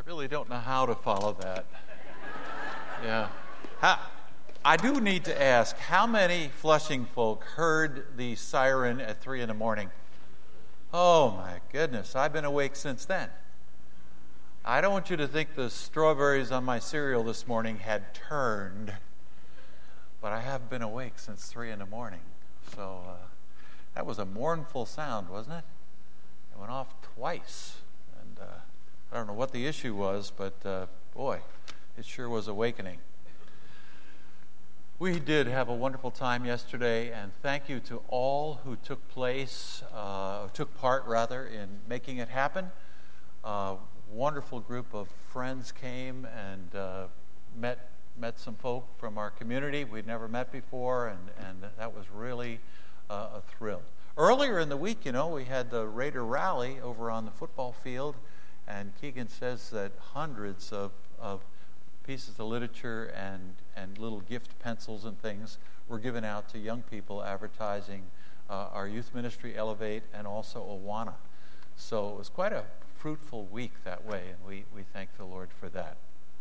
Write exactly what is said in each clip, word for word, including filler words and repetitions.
really don't know how to follow that. Yeah. How, I do need to ask, how many Flushing folk heard the siren at three in the morning? Oh my goodness, I've been awake since then. I don't want you to think the strawberries on my cereal this morning had turned, but I have been awake since three in the morning. So uh, that was a mournful sound, wasn't it? It went off twice. And uh, I don't know what the issue was, but uh, boy, it sure was awakening. We did have a wonderful time yesterday, and thank you to all who took place, uh, took part rather, in making it happen. Uh, wonderful group of friends came and uh, met met some folk from our community we'd never met before, and, and that was really uh, a thrill. Earlier in the week, you know, we had the Raider Rally over on the football field, and Keegan says that hundreds of, of pieces of literature and, and little gift pencils and things were given out to young people advertising uh, our youth ministry, Elevate, and also Awana. So it was quite a fruitful week that way, and we, we thank the Lord for that.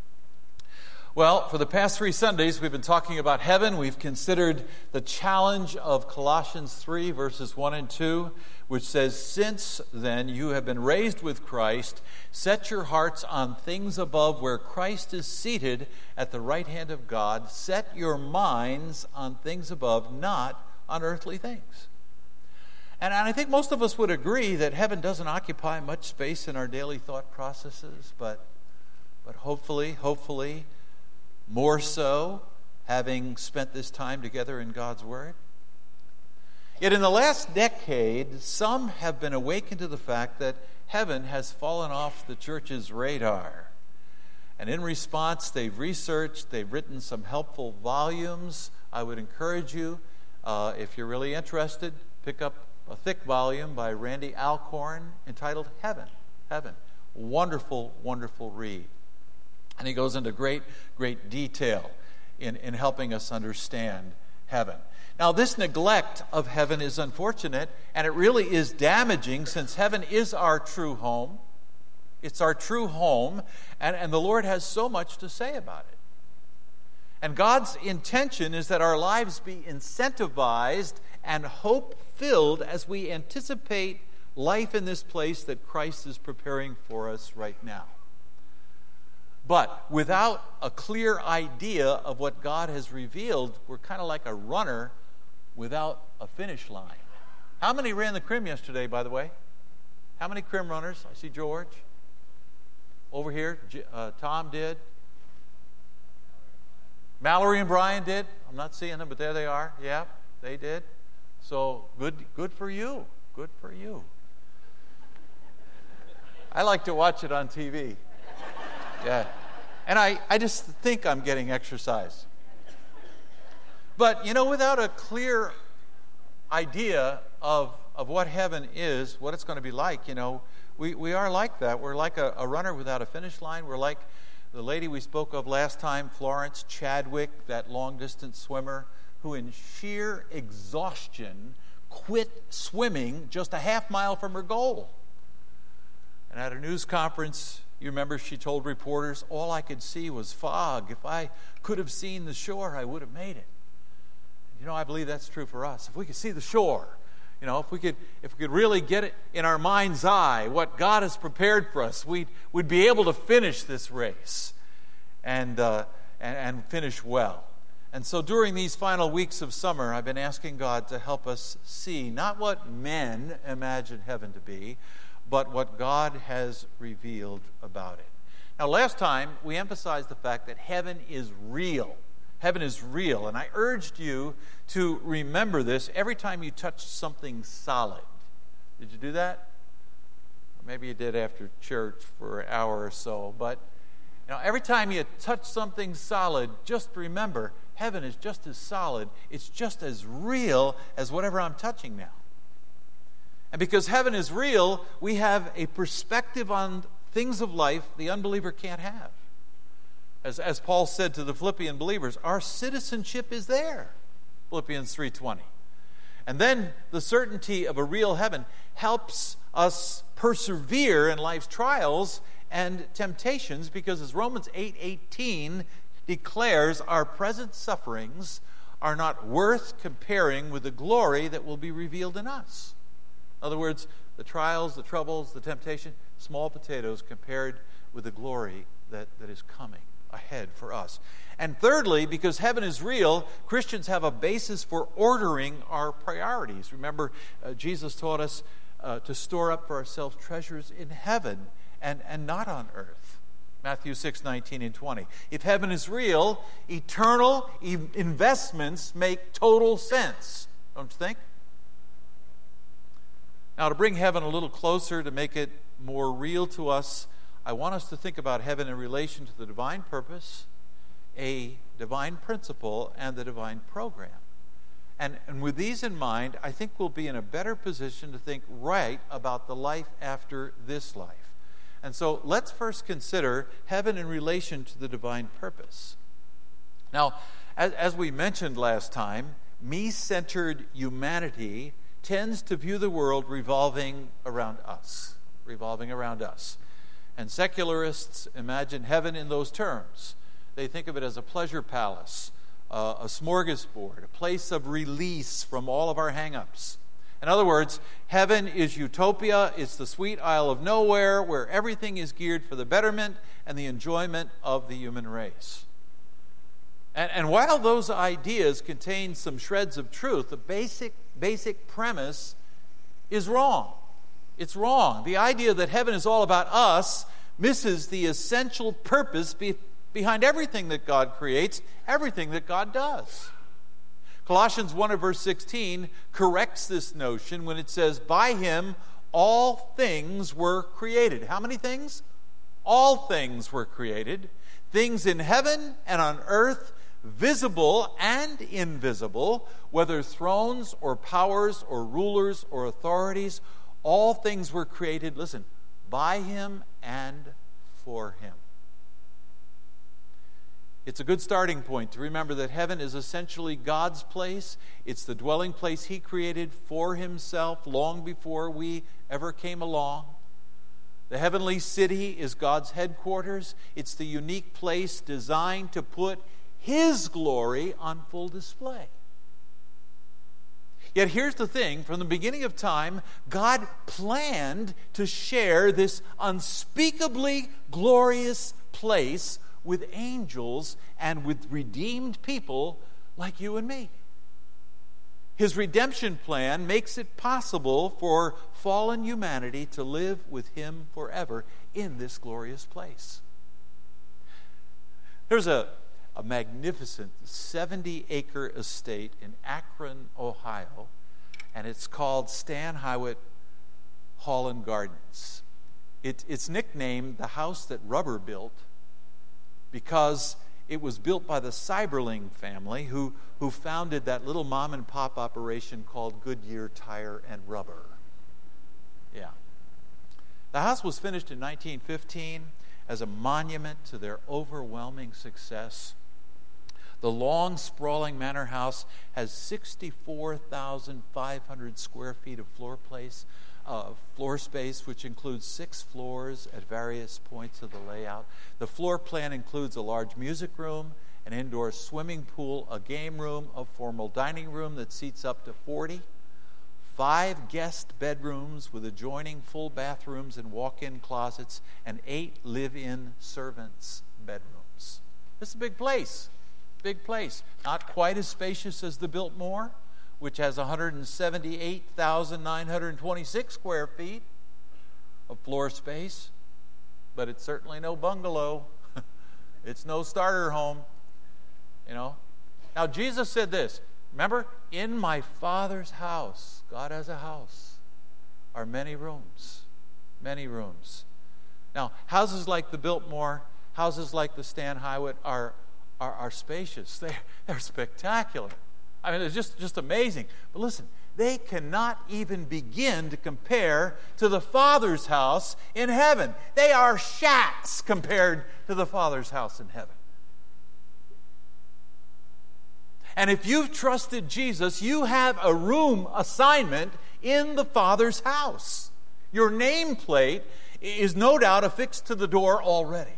Well, for the past three Sundays, we've been talking about heaven. We've considered the challenge of Colossians three, verses one and two, which says, "Since then you have been raised with Christ, set your hearts on things above where Christ is seated at the right hand of God. Set your minds on things above, not on earthly things." And I think most of us would agree that heaven doesn't occupy much space in our daily thought processes, but, but hopefully, hopefully, more so, having spent this time together in God's Word. Yet in the last decade, some have been awakened to the fact that heaven has fallen off the church's radar. And in response, they've researched, they've written some helpful volumes. I would encourage you, uh, if you're really interested, pick up a thick volume by Randy Alcorn entitled Heaven. Heaven. Wonderful, wonderful read. And he goes into great, great detail in, in helping us understand heaven. Now, this neglect of heaven is unfortunate, and it really is damaging, since heaven is our true home. It's our true home, and, and the Lord has so much to say about it. And God's intention is that our lives be incentivized and hope-filled as we anticipate life in this place that Christ is preparing for us right now. But without a clear idea of what God has revealed, we're kind of like a runner without a finish line. How many ran the Crim yesterday, by the way? How many Crim runners? I see George. Over here, uh, Tom did. Mallory and Brian did. I'm not seeing them, but there they are. Yeah, they did. So good, good for you. Good for you. I like to watch it on T V. Yeah. And I, I just think I'm getting exercise. But, you know, without a clear idea of, of what heaven is, what it's going to be like, you know, we, we are like that. We're like a, a runner without a finish line. We're like the lady we spoke of last time, Florence Chadwick, that long-distance swimmer, who in sheer exhaustion quit swimming just a half mile from her goal. And at a news conference, you remember she told reporters, "All I could see was fog. If I could have seen the shore, I would have made it." You know, I believe that's true for us. If we could see the shore, you know, if we could if we could really get it in our mind's eye, what God has prepared for us, we'd, we'd be able to finish this race and, uh, and, and finish well. And so during these final weeks of summer, I've been asking God to help us see not what men imagine heaven to be, but what God has revealed about it. Now, last time, we emphasized the fact that heaven is real. Heaven is real. And I urged you to remember this every time you touch something solid. Did you do that? Or maybe you did after church for an hour or so. But you know, every time you touch something solid, just remember, heaven is just as solid. It's just as real as whatever I'm touching now. And because heaven is real, we have a perspective on things of life the unbeliever can't have. As, as Paul said to the Philippian believers, our citizenship is there, Philippians three twenty. And then the certainty of a real heaven helps us persevere in life's trials and temptations, because as Romans eight eighteen declares, our present sufferings are not worth comparing with the glory that will be revealed in us. In other words, the trials, the troubles, the temptation, small potatoes compared with the glory that, that is coming ahead for us. And thirdly, because heaven is real, Christians have a basis for ordering our priorities. Remember, uh, Jesus taught us uh, to store up for ourselves treasures in heaven and, and not on earth. Matthew six, nineteen and twenty. If heaven is real, eternal e- investments make total sense. Don't you think? Now, to bring heaven a little closer, to make it more real to us, I want us to think about heaven in relation to the divine purpose, a divine principle, and the divine program. And, and with these in mind, I think we'll be in a better position to think right about the life after this life. And so let's first consider heaven in relation to the divine purpose. Now, as, as we mentioned last time, me-centered humanity tends to view the world revolving around us, revolving around us. And secularists imagine heaven in those terms. They think of it as a pleasure palace, uh, a smorgasbord, a place of release from all of our hang-ups. In other words, heaven is utopia. It's the sweet isle of nowhere where everything is geared for the betterment and the enjoyment of the human race. And, and while those ideas contain some shreds of truth, the basic, basic premise is wrong. It's wrong. The idea that heaven is all about us misses the essential purpose be, behind everything that God creates, everything that God does. Colossians one and verse sixteen corrects this notion when it says, by him all things were created. How many things? All things were created. Things in heaven and on earth, visible and invisible, whether thrones or powers or rulers or authorities, all things were created, listen, by him and for him. It's a good starting point to remember that heaven is essentially God's place. It's the dwelling place he created for himself long before we ever came along. The heavenly city is God's headquarters. It's the unique place designed to put his glory on full display. Yet here's the thing, from the beginning of time, God planned to share this unspeakably glorious place with angels and with redeemed people like you and me. His redemption plan makes it possible for fallen humanity to live with him forever in this glorious place. There's a, a magnificent seventy-acre estate in Akron, Ohio, and it's called Stan Hiawatt Hall and Gardens. It, it's nicknamed the house that rubber built because it was built by the Seiberling family who, who founded that little mom-and-pop operation called Goodyear Tire and Rubber. Yeah. The house was finished in nineteen fifteen as a monument to their overwhelming success. The long, sprawling manor house has sixty-four thousand five hundred square feet of floor place, uh, floor space, which includes six floors at various points of the layout. The floor plan includes a large music room, an indoor swimming pool, a game room, a formal dining room that seats up to forty, five guest bedrooms with adjoining full bathrooms and walk-in closets, and eight live-in servants' bedrooms. This is a big place. Big place. Not quite as spacious as the Biltmore, which has one hundred seventy-eight thousand nine hundred twenty-six square feet of floor space, but it's certainly no bungalow. It's no starter home, you know. Now, Jesus said this, remember, in my Father's house, God has a house, are many rooms, many rooms. Now, houses like the Biltmore, houses like the Stan Hiawatt are Are, are spacious. They're, they're spectacular. I mean, it's just, just amazing. But listen, they cannot even begin to compare to the Father's house in heaven. They are shacks compared to the Father's house in heaven. And if you've trusted Jesus, you have a room assignment in the Father's house. Your nameplate is no doubt affixed to the door already.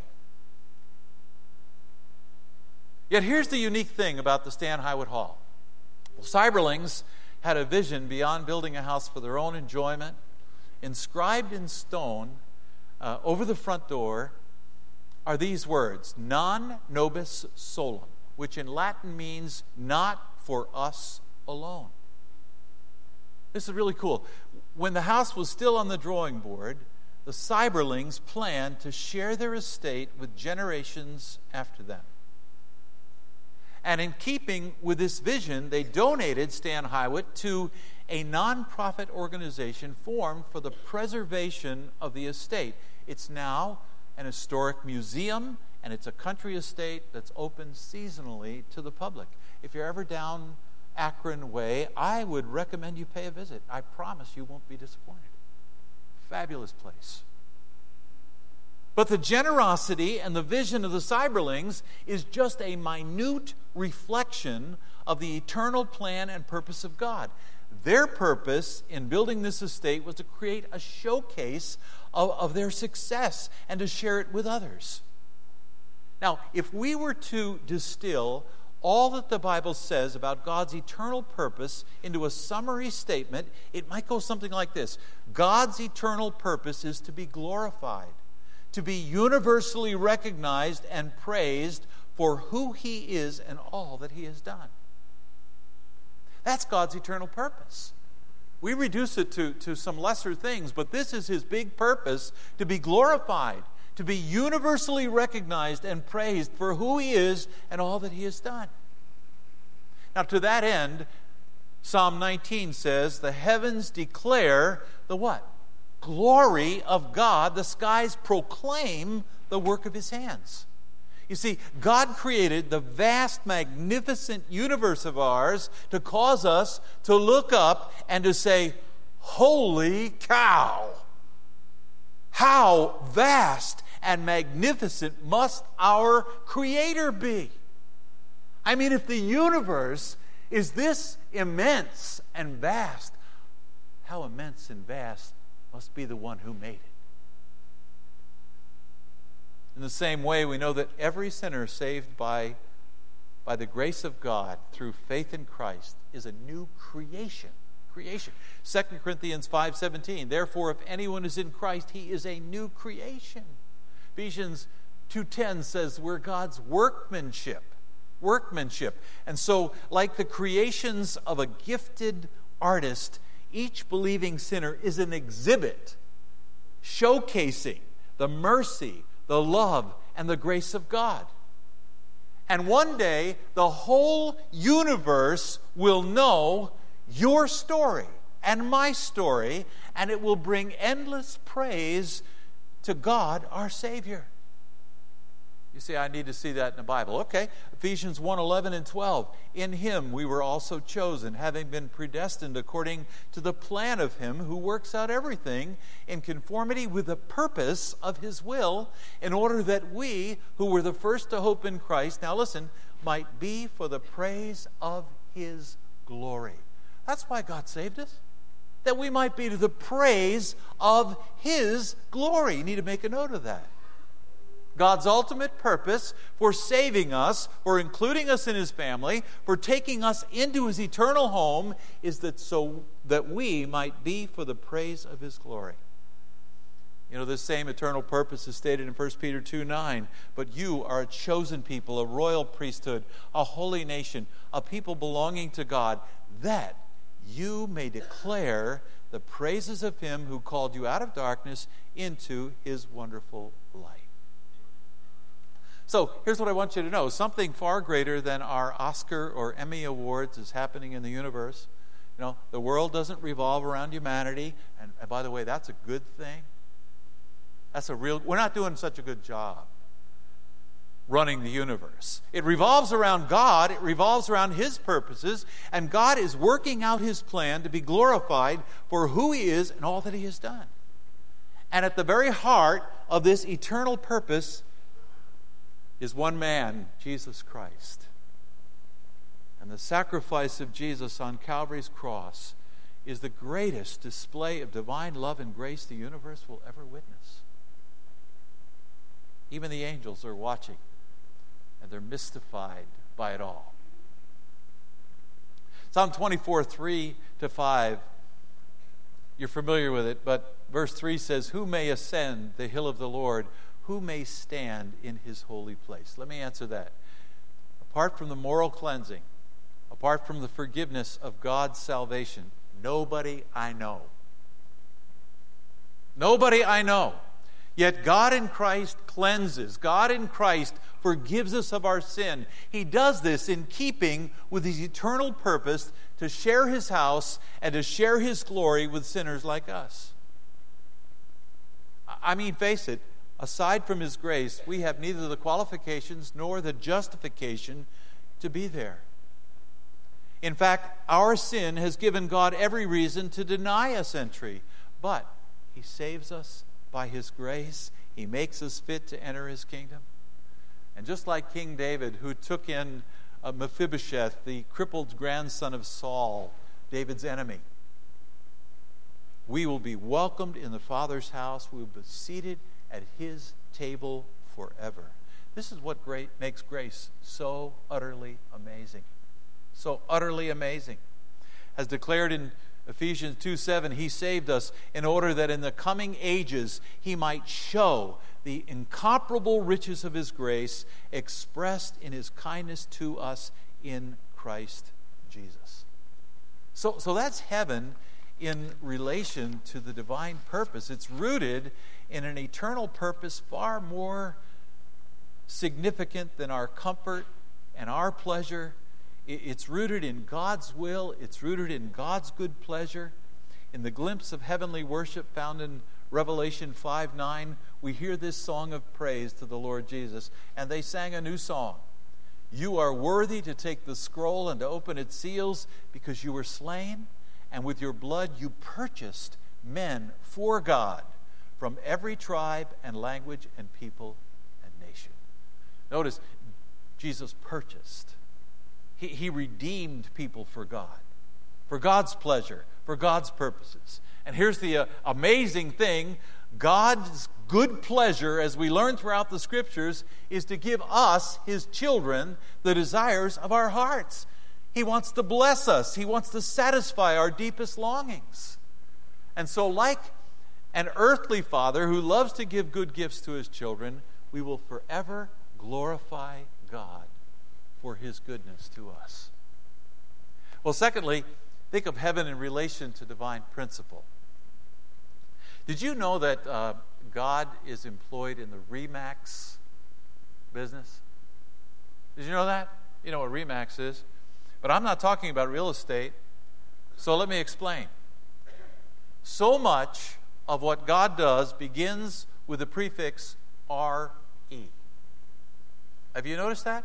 Yet here's the unique thing about the Stan Highwood Hall. Well, Cyberlings had a vision beyond building a house for their own enjoyment. Inscribed in stone uh, over the front door are these words, non nobis solum, which in Latin means not for us alone. This is really cool. When the house was still on the drawing board, the Cyberlings planned to share their estate with generations after them. And in keeping with this vision, they donated Stan Highwood to a nonprofit organization formed for the preservation of the estate. It's now an historic museum, and it's a country estate that's open seasonally to the public. If you're ever down Akron Way, I would recommend you pay a visit. I promise you won't be disappointed. Fabulous place. But the generosity and the vision of the Cyberlings is just a minute reflection of the eternal plan and purpose of God. Their purpose in building this estate was to create a showcase of, of their success and to share it with others. Now, if we were to distill all that the Bible says about God's eternal purpose into a summary statement, it might go something like this. God's eternal purpose is to be glorified, to be universally recognized and praised for who He is and all that He has done. That's God's eternal purpose. We reduce it to, to some lesser things, but this is His big purpose, to be glorified, to be universally recognized and praised for who He is and all that He has done. Now, to that end, Psalm nineteen says, the heavens declare the what? Glory of God. The skies proclaim the work of His hands. You see, God created the vast, magnificent universe of ours to cause us to look up and to say, holy cow! How vast and magnificent must our Creator be? I mean, if the universe is this immense and vast, how immense and vast must be the one who made it? In the same way, we know that every sinner saved by, by the grace of God through faith in Christ is a new creation. Creation. Second Corinthians five seventeen, therefore, if anyone is in Christ, he is a new creation. Ephesians two ten says we're God's workmanship. Workmanship. And so, like the creations of a gifted artist, each believing sinner is an exhibit showcasing the mercy, the love, and the grace of God. And one day, the whole universe will know your story and my story, and it will bring endless praise to God, our Savior. You say, I need to see that in the Bible. Okay, Ephesians one eleven and twelve. In Him we were also chosen, having been predestined according to the plan of Him who works out everything in conformity with the purpose of His will, in order that we, who were the first to hope in Christ, now listen, might be for the praise of His glory. That's why God saved us, that we might be to the praise of His glory. You need to make a note of that. God's ultimate purpose for saving us, for including us in His family, for taking us into His eternal home, is that so that we might be for the praise of His glory. You know, this same eternal purpose is stated in First Peter two nine. But you are a chosen people, a royal priesthood, a holy nation, a people belonging to God, that you may declare the praises of Him who called you out of darkness into His wonderful light. So here's what I want you to know. Something far greater than our Oscar or Emmy Awards is happening in the universe. You know, the world doesn't revolve around humanity. And, and by the way, that's a good thing. That's a real, we're not doing such a good job running the universe. It revolves around God. It revolves around His purposes. And God is working out His plan to be glorified for who He is and all that He has done. And at the very heart of this eternal purpose is one man, Jesus Christ. And the sacrifice of Jesus on Calvary's cross is the greatest display of divine love and grace the universe will ever witness. Even the angels are watching, and they're mystified by it all. Psalm twenty-four, three to five, you're familiar with it, but verse three says, "Who may ascend the hill of the Lord? Who may stand in his holy place?" Let me answer that. Apart from the moral cleansing, apart from the forgiveness of God's salvation, nobody I know. Nobody I know. Yet God in Christ cleanses. God in Christ forgives us of our sin. He does this in keeping with his eternal purpose to share his house and to share his glory with sinners like us. I mean, face it, aside from his grace, we have neither the qualifications nor the justification to be there. In fact, our sin has given God every reason to deny us entry, but he saves us by his grace. He makes us fit to enter his kingdom. And just like King David, who took in uh, Mephibosheth, the crippled grandson of Saul, David's enemy, we will be welcomed in the Father's house. We will be seated at his table forever. This is what great makes grace so utterly amazing. So utterly amazing. As declared in Ephesians two seven, he saved us in order that in the coming ages he might show the incomparable riches of his grace expressed in his kindness to us in Christ Jesus. So, so that's heaven in relation to the divine purpose. It's rooted in an eternal purpose far more significant than our comfort and our pleasure. It's rooted in God's will. It's rooted in God's good pleasure. In the glimpse of heavenly worship found in Revelation five nine, we hear this song of praise to the Lord Jesus. And they sang a new song. "You are worthy to take the scroll and to open its seals, because you were slain, and with your blood you purchased men for God from every tribe and language and people and nation." Notice, Jesus purchased. He, he redeemed people for God, for God's pleasure, for God's purposes. And here's the uh, amazing thing. God's good pleasure, as we learn throughout the Scriptures, is to give us, his children, the desires of our hearts. He wants to bless us. He wants to satisfy our deepest longings. And so, like an earthly father who loves to give good gifts to his children, we will forever glorify God for his goodness to us. Well, secondly, think of heaven in relation to divine principle. Did you know that uh, God is employed in the RE/MAX business? Did you know that? You know what RE/MAX is. But I'm not talking about real estate, so let me explain. So much of what God does begins with the prefix R E. Have you noticed that?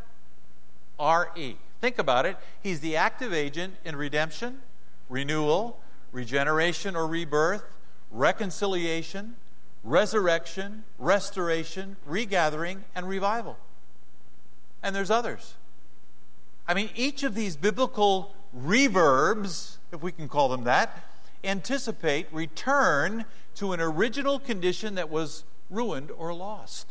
R E. Think about it. He's the active agent in redemption, renewal, regeneration or rebirth, reconciliation, resurrection, restoration, regathering, and revival. And there's others. I mean, each of these biblical reverbs, if we can call them that, anticipate return to an original condition that was ruined or lost.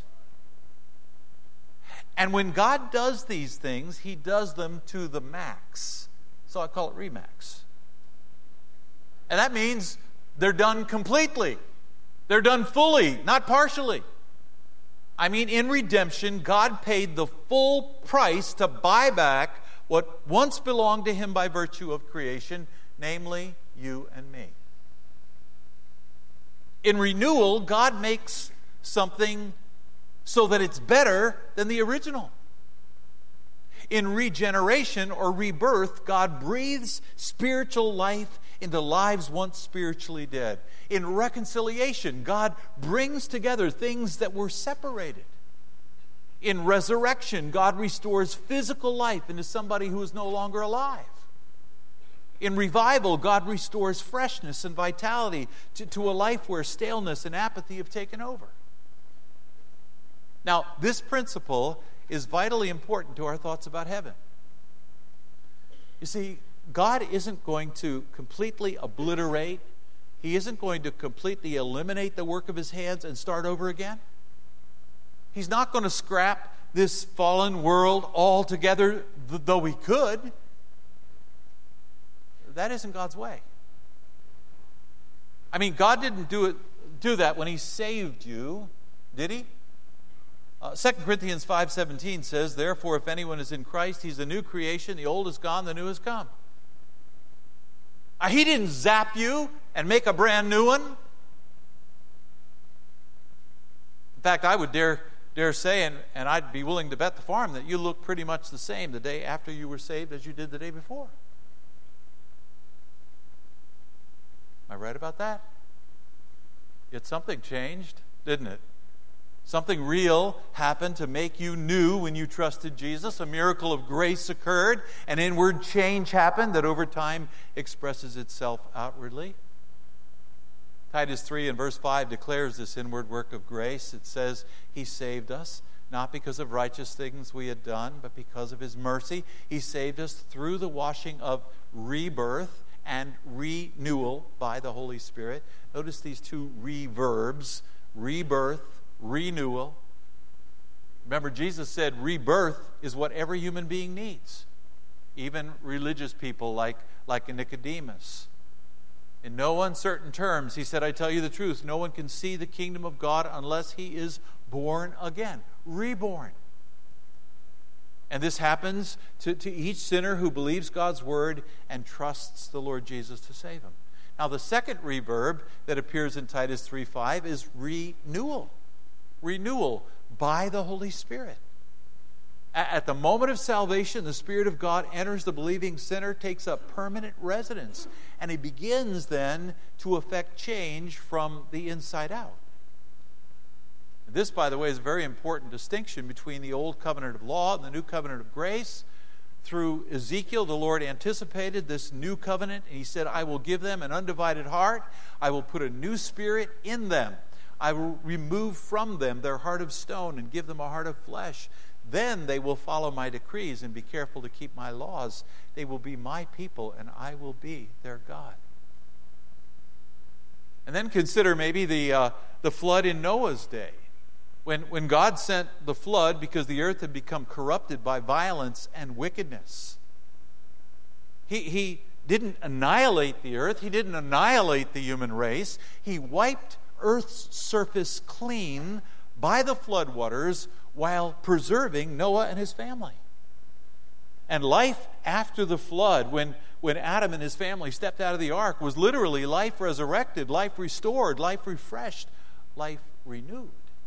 And when God does these things, he does them to the max. So I call it RE/MAX. And that means they're done completely. They're done fully, not partially. I mean, in redemption, God paid the full price to buy back what once belonged to him by virtue of creation, namely you and me. In renewal, God makes something so that it's better than the original. In regeneration or rebirth, God breathes spiritual life into lives once spiritually dead. In reconciliation, God brings together things that were separated. In resurrection, God restores physical life into somebody who is no longer alive. In revival, God restores freshness and vitality to, to a life where staleness and apathy have taken over. Now, this principle is vitally important to our thoughts about heaven. You see, God isn't going to completely obliterate, he isn't going to completely eliminate the work of his hands and start over again. He's not going to scrap this fallen world altogether, though he could. That isn't God's way. I mean, God didn't do it, do that when he saved you, did he? Uh, Second Corinthians five seventeen says, therefore, if anyone is in Christ, he's a new creation. The old is gone, the new has come. Uh, he didn't zap you and make a brand new one. In fact, I would dare dare say, and, and I'd be willing to bet the farm, that you look pretty much the same the day after you were saved as you did the day before. Am I right about that? Yet something changed, didn't it? Something real happened to make you new when you trusted Jesus. A miracle of grace occurred. An inward change happened that over time expresses itself outwardly. Titus three and verse five declares this inward work of grace. It says, he saved us, not because of righteous things we had done, but because of his mercy. He saved us through the washing of rebirth and renewal by the Holy Spirit. Notice these two re-verbs, rebirth, renewal. Remember, Jesus said rebirth is what every human being needs, even religious people like, like Nicodemus. In no uncertain terms, he said, I tell you the truth, no one can see the kingdom of God unless he is born again, reborn. And this happens to, to each sinner who believes God's word and trusts the Lord Jesus to save him. Now, the second reverb that appears in Titus three five is renewal. Renewal by the Holy Spirit. At the moment of salvation, the Spirit of God enters the believing sinner, takes up permanent residence, and he begins then to effect change from the inside out. This, by the way, is a very important distinction between the old covenant of law and the new covenant of grace. Through Ezekiel, the Lord anticipated this new covenant, and he said, I will give them an undivided heart. I will put a new spirit in them. I will remove from them their heart of stone and give them a heart of flesh. Then they will follow my decrees and be careful to keep my laws. They will be my people, and I will be their God. And then consider maybe the, uh, the flood in Noah's day. When, when God sent the flood because the earth had become corrupted by violence and wickedness. He, he didn't annihilate the earth. He didn't annihilate the human race. He wiped Earth's surface clean by the floodwaters while preserving Noah and his family. And life after the flood, when, when Adam and his family stepped out of the ark, was literally life resurrected, life restored, life refreshed, life renewed.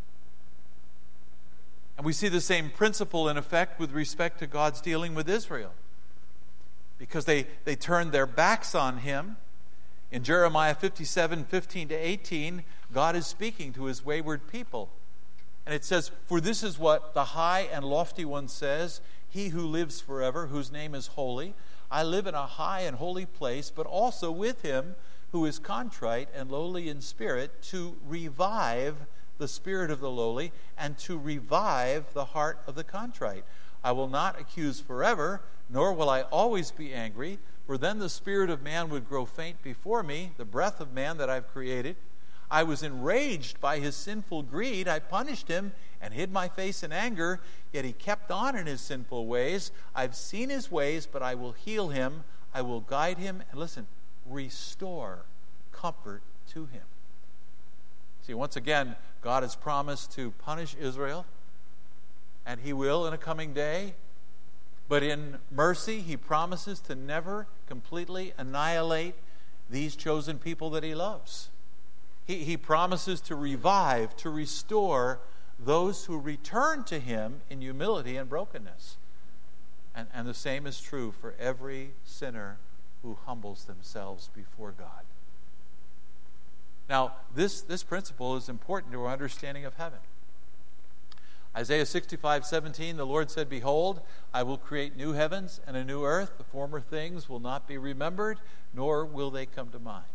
And we see the same principle in effect with respect to God's dealing with Israel. Because they, they turned their backs on him. In Jeremiah fifty-seven, fifteen to eighteen, God is speaking to his wayward people. And it says, for this is what the high and lofty one says, he who lives forever, whose name is holy. I live in a high and holy place, but also with him who is contrite and lowly in spirit, to revive the spirit of the lowly and to revive the heart of the contrite. I will not accuse forever, nor will I always be angry, for then the spirit of man would grow faint before me, the breath of man that I've created. I was enraged by his sinful greed. I punished him and hid my face in anger, yet he kept on in his sinful ways. I've seen his ways, but I will heal him. I will guide him, and listen, restore comfort to him. See, once again, God has promised to punish Israel, and he will in a coming day. But in mercy, he promises to never completely annihilate these chosen people that he loves. He, he promises to revive, to restore those who return to him in humility and brokenness. And, and the same is true for every sinner who humbles themselves before God. Now, this, this principle is important to our understanding of heaven. Isaiah sixty-five, seventeen, the Lord said, behold, I will create new heavens and a new earth. The former things will not be remembered, nor will they come to mind.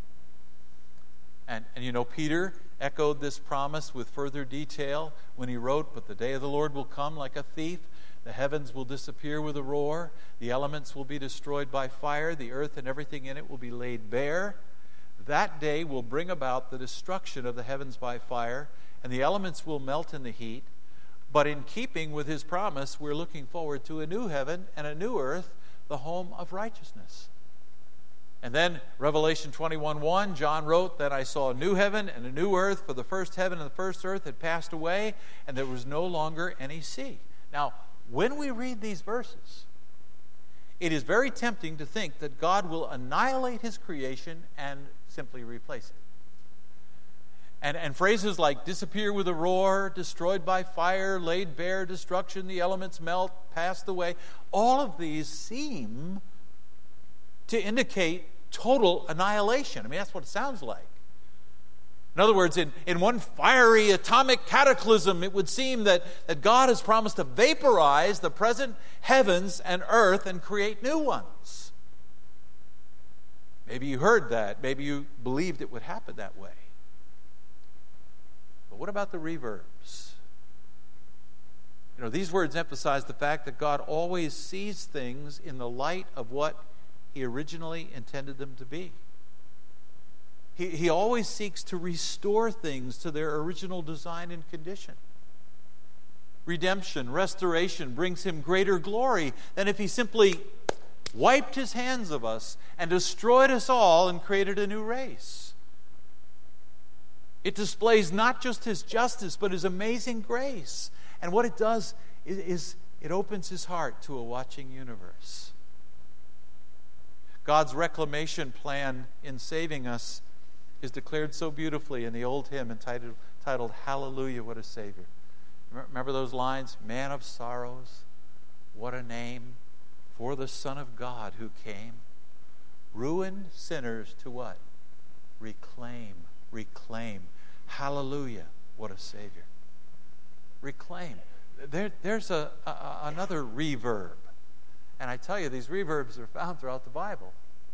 And, and you know, Peter echoed this promise with further detail when he wrote, but the day of the Lord will come like a thief. The heavens will disappear with a roar. The elements will be destroyed by fire. The earth and everything in it will be laid bare. That day will bring about the destruction of the heavens by fire, and the elements will melt in the heat. But in keeping with his promise, we're looking forward to a new heaven and a new earth, the home of righteousness. And then Revelation twenty-one one, John wrote, "Then I saw a new heaven and a new earth, for the first heaven and the first earth had passed away, and there was no longer any sea." Now, when we read these verses, it is very tempting to think that God will annihilate his creation and simply replace it. And, and phrases like disappear with a roar, destroyed by fire, laid bare, destruction, the elements melt, passed away, all of these seem to indicate total annihilation. I mean, that's what it sounds like. In other words, in, in one fiery atomic cataclysm, it would seem that, that God has promised to vaporize the present heavens and earth and create new ones. Maybe you heard that. Maybe you believed it would happen that way. But what about the reverbs? You know, these words emphasize the fact that God always sees things in the light of what he originally intended them to be. He, he always seeks to restore things to their original design and condition. Redemption, restoration brings him greater glory than if he simply wiped his hands of us and destroyed us all and created a new race. It displays not just his justice, but his amazing grace. And what it does is, is it opens his heart to a watching universe. God's reclamation plan in saving us is declared so beautifully in the old hymn entitled, titled Hallelujah, What a Savior. Remember those lines? Man of sorrows, what a name for the Son of God who came. Ruined sinners to what? Reclaim, reclaim. Hallelujah, what a Savior. Reclaim. There, there's a, a, another reverb. And I tell you, these reverbs are found throughout the Bible.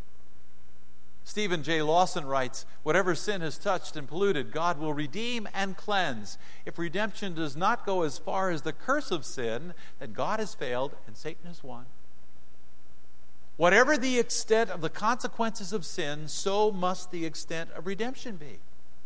Stephen J. Lawson writes, "Whatever sin has touched and polluted, God will redeem and cleanse. If redemption does not go as far as the curse of sin, then God has failed and Satan has won. Whatever the extent of the consequences of sin, so must the extent of redemption be."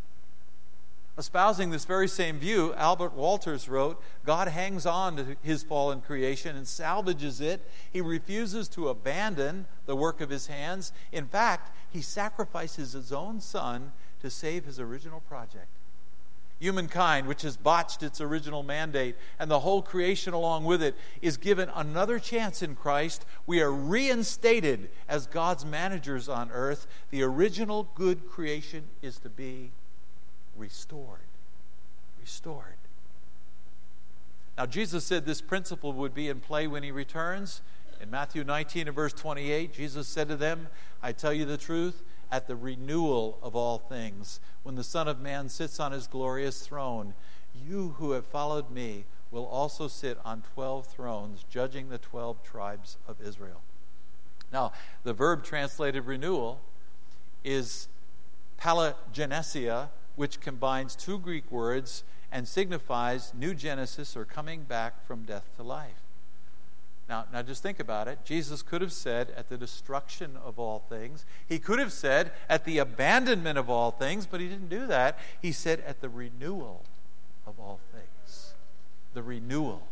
Espousing this very same view, Albert Walters wrote, "God hangs on to his fallen creation and salvages it. He refuses to abandon the work of his hands. In fact, he sacrifices his own son to save his original project. Humankind, which has botched its original mandate, and the whole creation along with it, is given another chance in Christ. We are reinstated as God's managers on earth. The original good creation is to be restored. Restored. Now, Jesus said this principle would be in play when he returns. In Matthew nineteen and verse twenty-eight, Jesus said to them, "I tell you the truth, at the renewal of all things, when the Son of Man sits on his glorious throne, you who have followed me will also sit on twelve thrones, judging the twelve tribes of Israel." Now, the verb translated renewal is palingenesia, which combines two Greek words and signifies new genesis or coming back from death to life. Now, now just think about it. Jesus could have said at the destruction of all things. He could have said at the abandonment of all things, but he didn't do that. He said at the renewal of all things. The renewal.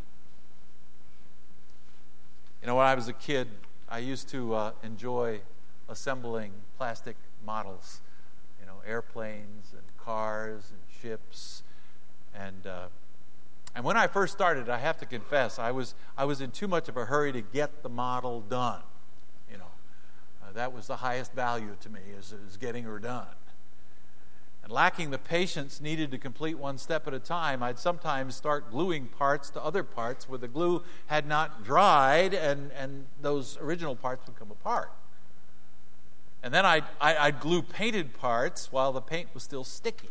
You know, when I was a kid, I used to uh, enjoy assembling plastic models. You know, airplanes and cars and ships, and uh, and when I first started, I have to confess, I was I was in too much of a hurry to get the model done. You know, uh, that was the highest value to me, is, is getting her done. And lacking the patience needed to complete one step at a time, I'd sometimes start gluing parts to other parts where the glue had not dried, and and those original parts would come apart. And then I'd, I'd glue painted parts while the paint was still sticky.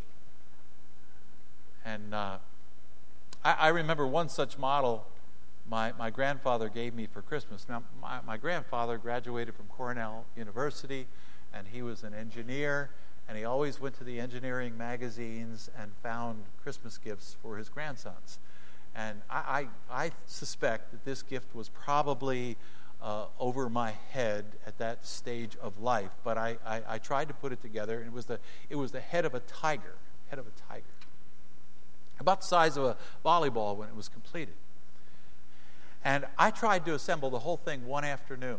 And uh, I, I remember one such model my, my grandfather gave me for Christmas. Now, my, my grandfather graduated from Cornell University, and he was an engineer, and he always went to the engineering magazines and found Christmas gifts for his grandsons. And I, I, I suspect that this gift was probably Uh, over my head at that stage of life, but I, I, I tried to put it together, and it was the it was the head of a tiger, head of a tiger. about the size of a volleyball when it was completed. And I tried to assemble the whole thing one afternoon.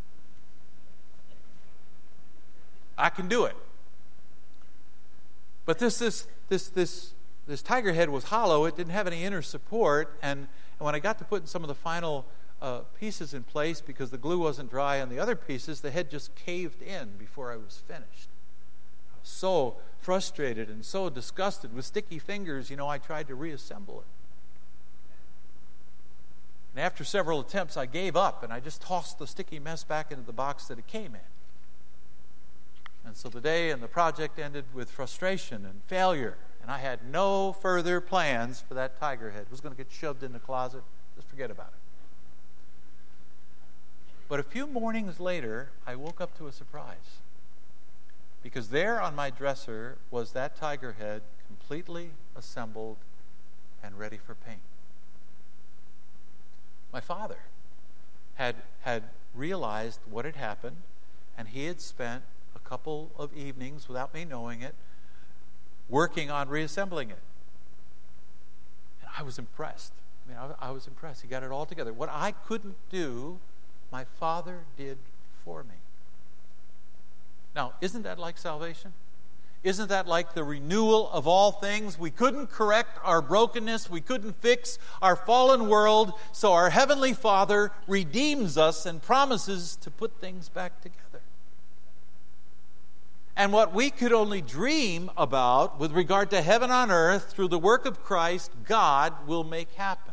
I can do it. But this this this this this tiger head was hollow. It didn't have any inner support, and, and when I got to putting some of the final uh, pieces in place, because the glue wasn't dry on the other pieces, the head just caved in before I was finished. I was so frustrated and so disgusted. With sticky fingers, you know, I tried to reassemble it. And after several attempts, I gave up, and I just tossed the sticky mess back into the box that it came in. And so the day and the project ended with frustration and failure. And I had no further plans for that tiger head. It was going to get shoved in the closet. Just forget about it. But a few mornings later, I woke up to a surprise. Because there on my dresser was that tiger head completely assembled and ready for paint. My father had, had realized what had happened, and he had spent a couple of evenings, without me knowing it, working on reassembling it. And I was impressed. I mean, I, I was impressed. He got it all together. What I couldn't do, my Father did for me. Now, isn't that like salvation? Isn't that like the renewal of all things? We couldn't correct our brokenness. We couldn't fix our fallen world. So our Heavenly Father redeems us and promises to put things back together. And what we could only dream about with regard to heaven on earth, through the work of Christ, God will make happen.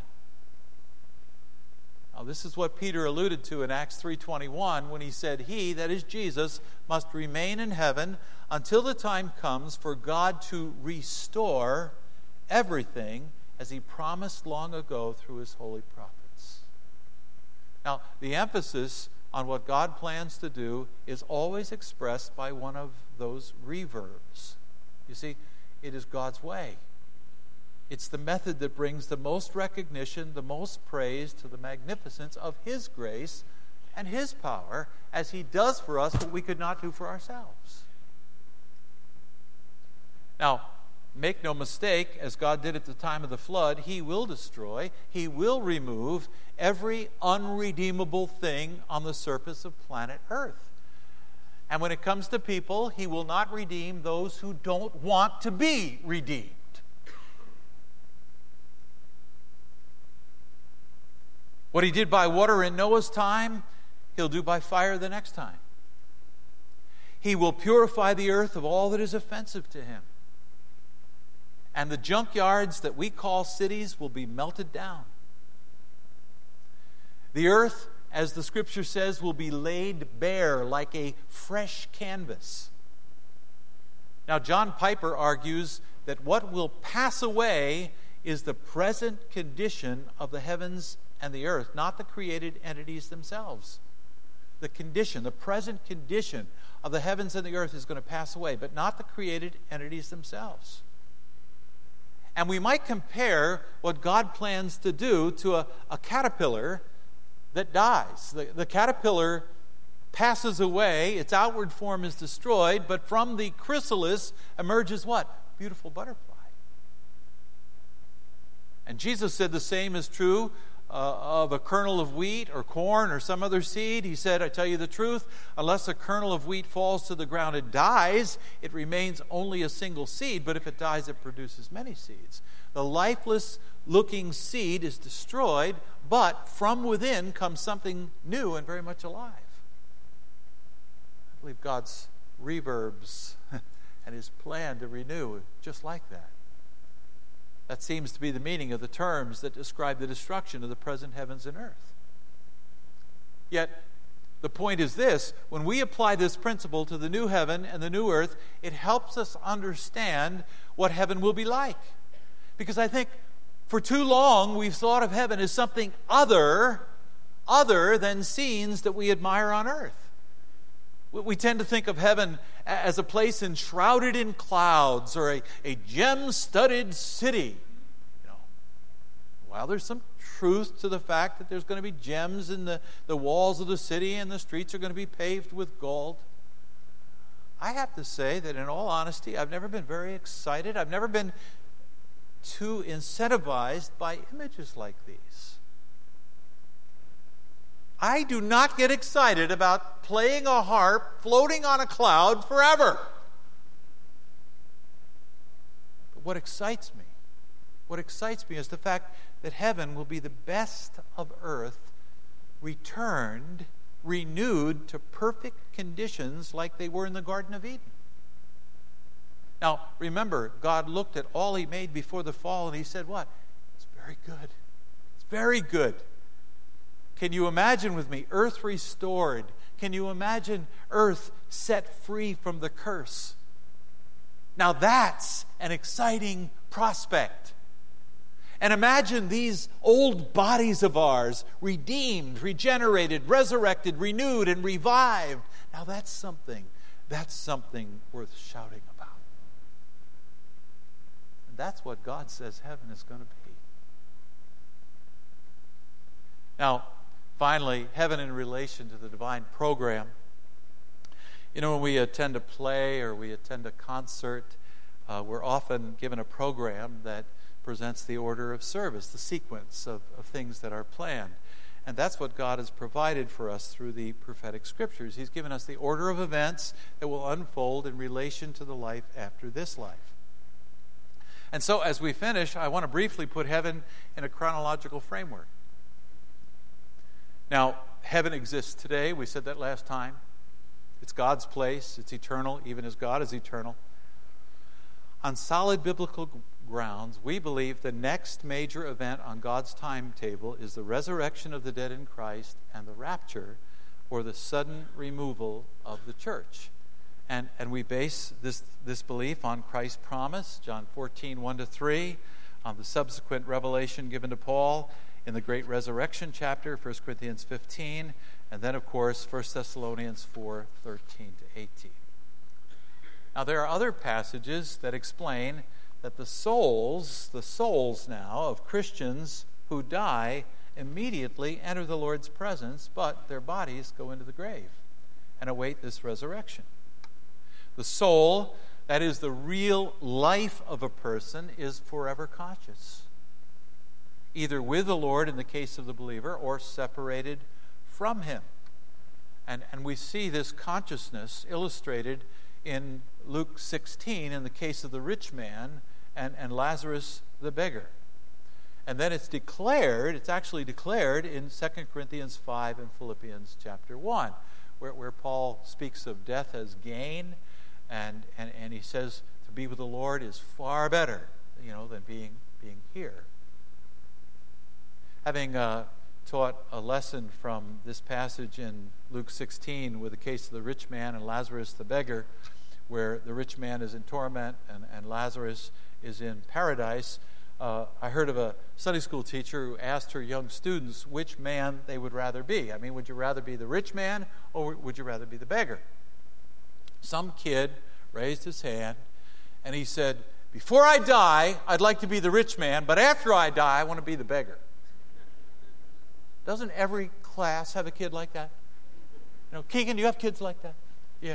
Now, this is what Peter alluded to in Acts three twenty-one when he said, "He," that is Jesus, "must remain in heaven until the time comes for God to restore everything as He promised long ago through His holy prophets." Now, the emphasis on what God plans to do is always expressed by one of those reverbs. You see, it is God's way. It's the method that brings the most recognition, the most praise to the magnificence of His grace and His power as He does for us what we could not do for ourselves. Now, make no mistake, as God did at the time of the flood, He will destroy, He will remove every unredeemable thing on the surface of planet Earth. And when it comes to people, He will not redeem those who don't want to be redeemed. What He did by water in Noah's time, He'll do by fire the next time. He will purify the earth of all that is offensive to Him. And the junkyards that we call cities will be melted down. The earth, as the Scripture says, will be laid bare like a fresh canvas. Now, John Piper argues that what will pass away is the present condition of the heavens and the earth, not the created entities themselves. The condition, the present condition of the heavens and the earth is going to pass away, but not the created entities themselves. And we might compare what God plans to do to a, a caterpillar that dies. The, the caterpillar passes away, its outward form is destroyed, but from the chrysalis emerges what? Beautiful butterfly. And Jesus said the same is true uh, of a kernel of wheat or corn or some other seed. He said, "I tell you the truth, unless a kernel of wheat falls to the ground, it dies. It remains only a single seed, but if it dies, it produces many seeds." The lifeless looking seed is destroyed, but from within comes something new and very much alive. I believe God's reverbs and His plan to renew just like that. That seems to be the meaning of the terms that describe the destruction of the present heavens and earth. Yet, the point is this: when we apply this principle to the new heaven and the new earth, it helps us understand what heaven will be like. Because I think for too long we've thought of heaven as something other, other than scenes that we admire on earth. We tend to think of heaven as a place enshrouded in clouds or a, a gem-studded city. You know, while there's some truth to the fact that there's going to be gems in the, the walls of the city and the streets are going to be paved with gold, I have to say that in all honesty, I've never been very excited. I've never been too incentivized by images like these. I do not get excited about playing a harp floating on a cloud forever. But what excites me, what excites me is the fact that heaven will be the best of earth, returned, renewed to perfect conditions like they were in the Garden of Eden. Now, remember, God looked at all he made before the fall and he said, what? It's very good. It's very good. Can you imagine with me earth restored? Can you imagine earth set free from the curse? Now that's an exciting prospect. And imagine these old bodies of ours redeemed, regenerated, resurrected, renewed, and revived. Now that's something, that's something worth shouting about. And that's what God says heaven is going to be. Now, finally, heaven in relation to the divine program. You know, when we attend a play or we attend a concert, uh, we're often given a program that presents the order of service, the sequence of, of things that are planned. And that's what God has provided for us through the prophetic scriptures. He's given us the order of events that will unfold in relation to the life after this life. And so as we finish, I want to briefly put heaven in a chronological framework. Now, heaven exists today. We said that last time. It's God's place. It's eternal, even as God is eternal. On solid biblical grounds, we believe the next major event on God's timetable is the resurrection of the dead in Christ and the rapture, or the sudden removal of the church. And, and we base this, this belief on Christ's promise, John fourteen, one to three, on the subsequent revelation given to Paul in the great resurrection chapter, First Corinthians fifteen, and then, of course, First Thessalonians four, thirteen to eighteen. Now, there are other passages that explain that the souls, the souls now of Christians who die immediately enter the Lord's presence, but their bodies go into the grave and await this resurrection. The soul, that is the real life of a person, is forever conscious, either with the Lord in the case of the believer or separated from him. And, and we see this consciousness illustrated in Luke sixteen in the case of the rich man and, and Lazarus the beggar. And then it's declared, it's actually declared in Second Corinthians five and Philippians chapter one, where, where Paul speaks of death as gain, and, and, and he says to be with the Lord is far better, you know, than being, being here. Having uh, taught a lesson from this passage in Luke sixteen with the case of the rich man and Lazarus the beggar, where the rich man is in torment and, and Lazarus is in paradise, uh, I heard of a Sunday school teacher who asked her young students which man they would rather be. I mean, would you rather be the rich man or would you rather be the beggar? Some kid raised his hand and he said, before I die, I'd like to be the rich man, but after I die, I want to be the beggar. Doesn't every class have a kid like that? You know, Keegan, do you have kids like that? Yeah.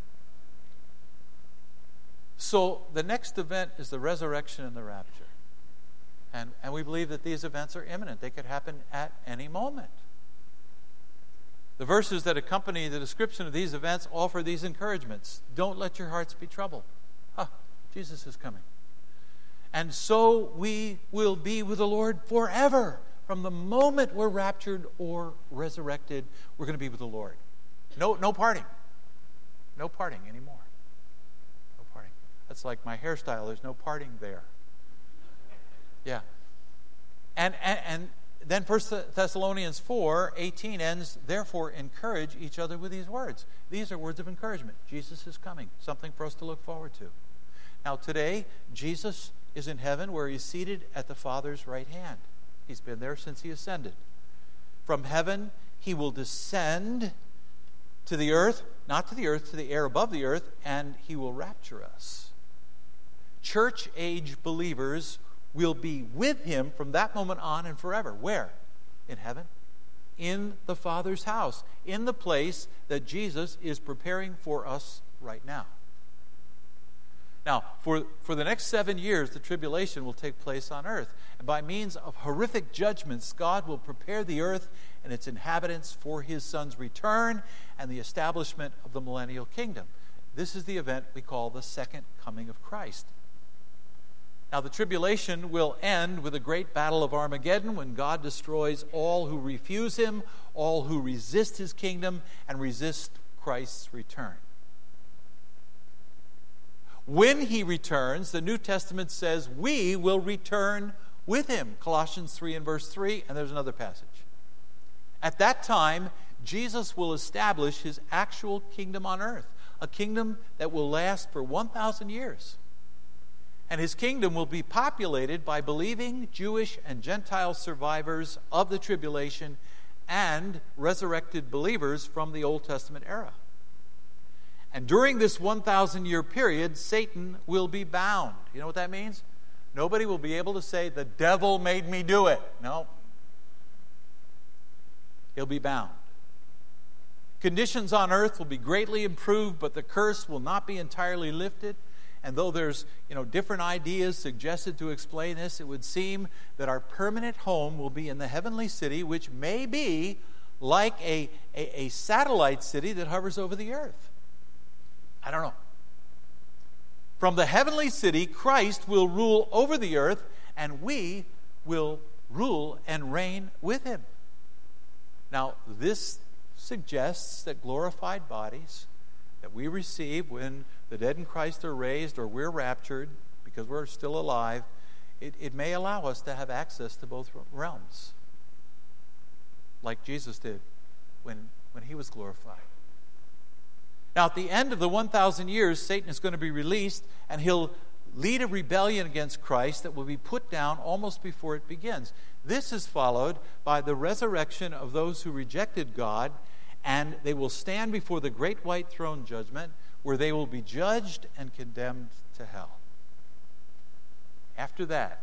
So the next event is the resurrection and the rapture. And, and we believe that these events are imminent. They could happen at any moment. The verses that accompany the description of these events offer these encouragements. Don't let your hearts be troubled. Ah, Jesus is coming. And so we will be with the Lord forever. From the moment we're raptured or resurrected, we're going to be with the Lord. No, no parting. No parting anymore. No parting. That's like my hairstyle. There's no parting there. Yeah. And and, and then First Thessalonians four eighteen ends, therefore encourage each other with these words. These are words of encouragement. Jesus is coming. Something for us to look forward to. Now today, Jesus is in heaven where he's seated at the Father's right hand. He's been there since he ascended. From heaven, he will descend to the earth, not to the earth, to the air above the earth, and he will rapture us. Church-age believers will be with him from that moment on and forever. Where? In heaven. In the Father's house. In the place that Jesus is preparing for us right now. Now, for, for the next seven years, the tribulation will take place on earth. And by means of horrific judgments, God will prepare the earth and its inhabitants for his Son's return and the establishment of the millennial kingdom. This is the event we call the second coming of Christ. Now, the tribulation will end with a great battle of Armageddon when God destroys all who refuse him, all who resist his kingdom, and resist Christ's return. When he returns, the New Testament says we will return with him. Colossians three and verse three, and there's another passage. At that time, Jesus will establish his actual kingdom on earth, a kingdom that will last for one thousand years. And his kingdom will be populated by believing Jewish and Gentile survivors of the tribulation and resurrected believers from the Old Testament era. And during this one thousand year period, Satan will be bound. You know what that means? Nobody will be able to say, the devil made me do it. No. He'll be bound. Conditions on earth will be greatly improved, but the curse will not be entirely lifted. And though there's, you know, different ideas suggested to explain this, it would seem that our permanent home will be in the heavenly city, which may be like a, a, a satellite city that hovers over the earth. I don't know. From the heavenly city, Christ will rule over the earth, and we will rule and reign with him. Now, this suggests that glorified bodies that we receive when the dead in Christ are raised or we're raptured because we're still alive, it, it may allow us to have access to both realms, like Jesus did when, when he was glorified. Now, at the end of the one thousand years, Satan is going to be released, and he'll lead a rebellion against Christ that will be put down almost before it begins. This is followed by the resurrection of those who rejected God, and they will stand before the great white throne judgment, where they will be judged and condemned to hell. After that,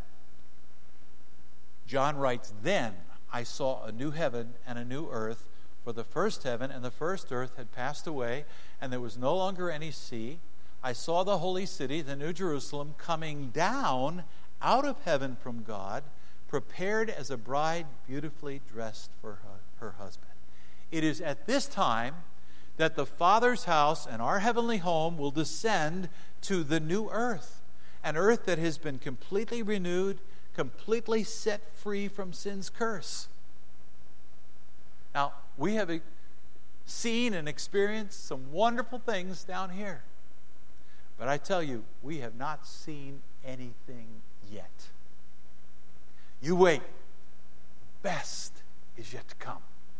John writes, "Then I saw a new heaven and a new earth, for the first heaven and the first earth had passed away, and there was no longer any sea. I saw the holy city, the New Jerusalem, coming down out of heaven from God, prepared as a bride beautifully dressed for her, her husband." It is at this time that the Father's house and our heavenly home will descend to the new earth, an earth that has been completely renewed, completely set free from sin's curse. Now, we have seen and experienced some wonderful things down here. But I tell you, we have not seen anything yet. You wait. Best is yet to come.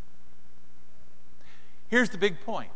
Here's the big point.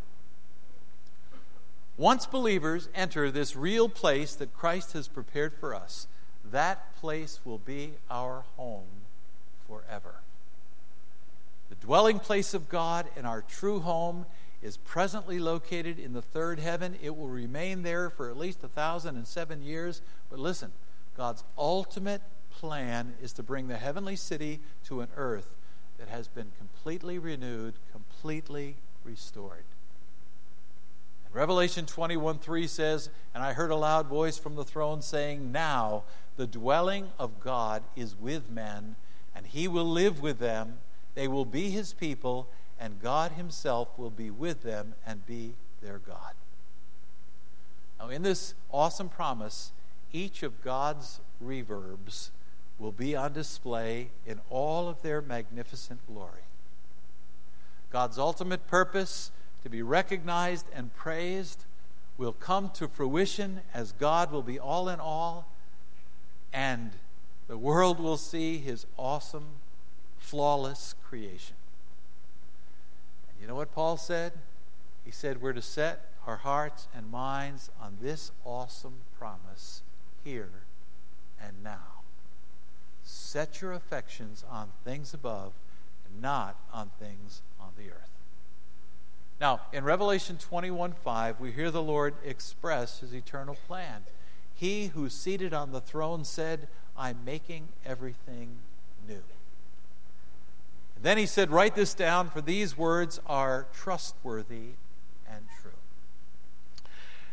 Once believers enter this real place that Christ has prepared for us, that place will be our home forever. The dwelling place of God and our true home is presently located in the third heaven. It will remain there for at least a thousand and seven years. But listen, God's ultimate plan is to bring the heavenly city to an earth that has been completely renewed, completely restored. And Revelation twenty-one three says, "And I heard a loud voice from the throne saying, 'Now the dwelling of God is with men, and he will live with them. They will be his people, and God himself will be with them and be their God.'" Now, in this awesome promise, each of God's reverbs will be on display in all of their magnificent glory. God's ultimate purpose to be recognized and praised will come to fruition as God will be all in all, and the world will see his awesome, flawless creation. And you know what Paul said? He said we're to set our hearts and minds on this awesome promise here and now. Set your affections on things above and not on things on the earth. Now, in Revelation twenty-one five, we hear the Lord express his eternal plan. He who's seated on the throne said, "I'm making everything new." And then he said, "Write this down, for these words are trustworthy and true."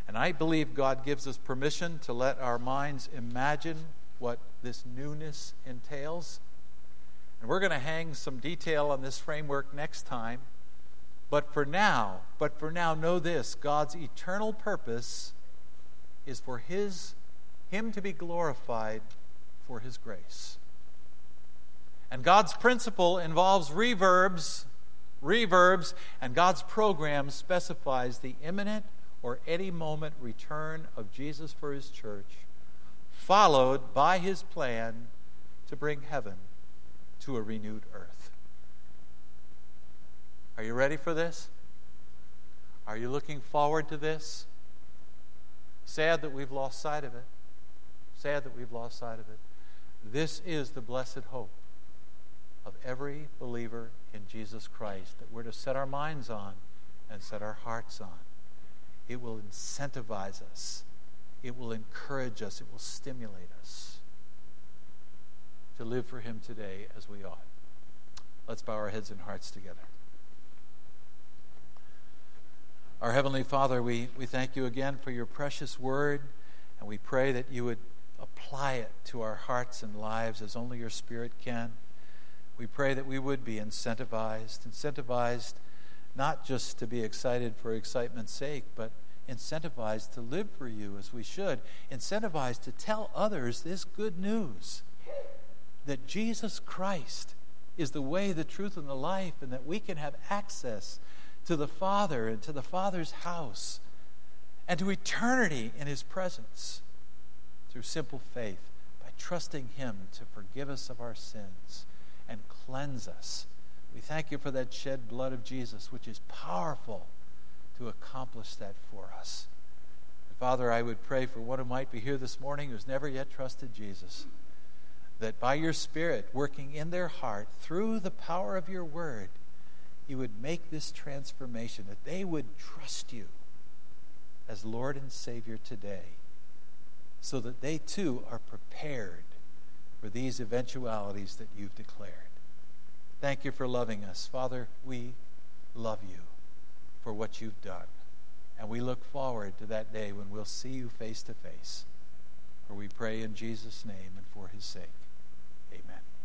And I believe God gives us permission to let our minds imagine what this newness entails. And we're going to hang some detail on this framework next time. But for now, but for now, know this: God's eternal purpose is for his, him to be glorified for his grace. And God's principle involves reverbs, reverbs, and God's program specifies the imminent or any moment return of Jesus for his church, followed by his plan to bring heaven to a renewed earth. Are you ready for this? Are you looking forward to this? Sad that we've lost sight of it. Sad that we've lost sight of it. This is the blessed hope of every believer in Jesus Christ that we're to set our minds on and set our hearts on. It will incentivize us. It will encourage us. It will stimulate us to live for him today as we ought. Let's bow our heads and hearts together. Our Heavenly Father, we, we thank you again for your precious word, and we pray that you would apply it to our hearts and lives as only your Spirit can. We pray that we would be incentivized, incentivized not just to be excited for excitement's sake, but incentivized to live for you as we should, incentivized to tell others this good news, that Jesus Christ is the way, the truth, and the life, and that we can have access to the Father and to the Father's house and to eternity in his presence through simple faith, by trusting him to forgive us of our sins and cleanse us. We thank you for that shed blood of Jesus, which is powerful to accomplish that for us. And Father, I would pray for one who might be here this morning who's never yet trusted Jesus, that by your Spirit working in their heart through the power of your word, you would make this transformation, that they would trust you as Lord and Savior today, so that they too are prepared for these eventualities that you've declared. Thank you for loving us. Father, we love you for what you've done. And we look forward to that day when we'll see you face to face. For we pray in Jesus' name and for his sake. Amen.